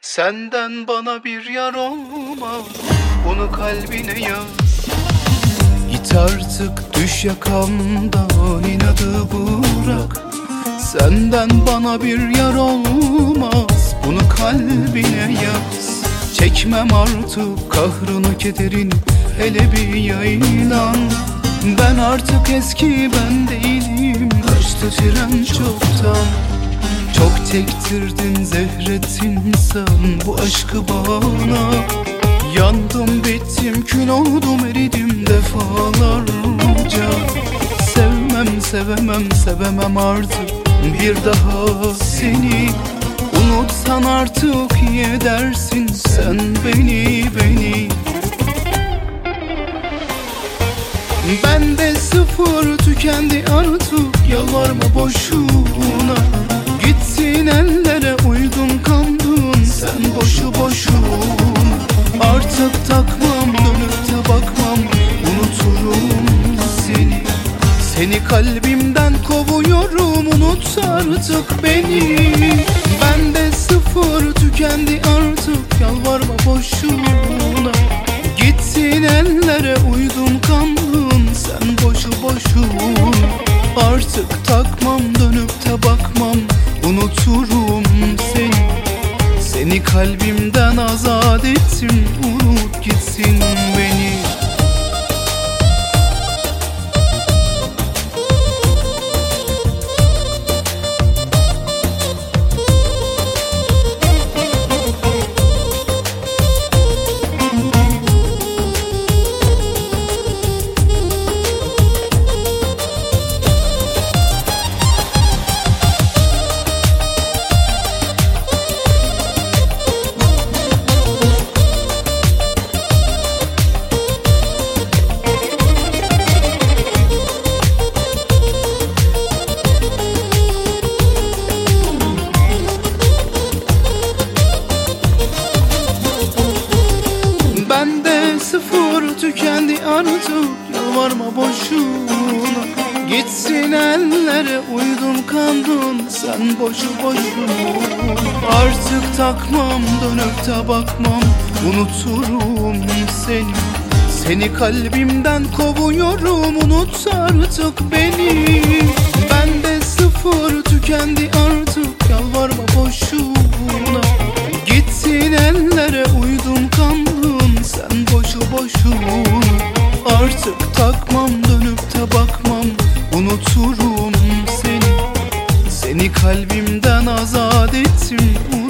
Senden bana bir yar olmaz, bunu kalbine yaz. Git artık, düş yakamdan, inadı bırak. Senden bana bir yar olmaz, bunu kalbine yaz. Çekmem artık kahrını kederini, hele bir yaylan. Ben artık eski ben değilim, kaçtı tren çoktan. Çok çektirdin, zehrettin sen bu aşkı bana. Yandım bittim, kül oldum, eridim defalarca. Sevmem sevemem sevemem artık bir daha seni. Unutsan artık iyi edersin sen beni. Bende sıfır tükendi artık, yalvarma boşuna. Gittin ellere, uydun kandın sen boşu boşuna. Artık takmam, dönüp de bakmam, unuturum seni. Seni kalbimden kovuyorum, unut artık beni. Bende sıfır tükendi artık, yalvarma boşuna. Gittin ellere, uydun kandın sen boşu boşuna. Artık takmam, dönüp de bakmam, unuturum seni. Seni kalbimden azat ettim, unut gitsin beni. Bende sıfır tükendi artık, yalvarma boşuna. Gitsin ellere, uydun kandın sen boşu boşuna. Artık takmam, dönüp de bakmam, unuturum seni. Seni kalbimden kovuyorum, unut artık beni. Bende sıfır tükendi artık, yalvarma boşuna. Gitsin ellere, uydun kandın sen boşu boşuna. Artık takmam, dönüp de bakmam, unuturum seni. Seni kalbimden azat ettim.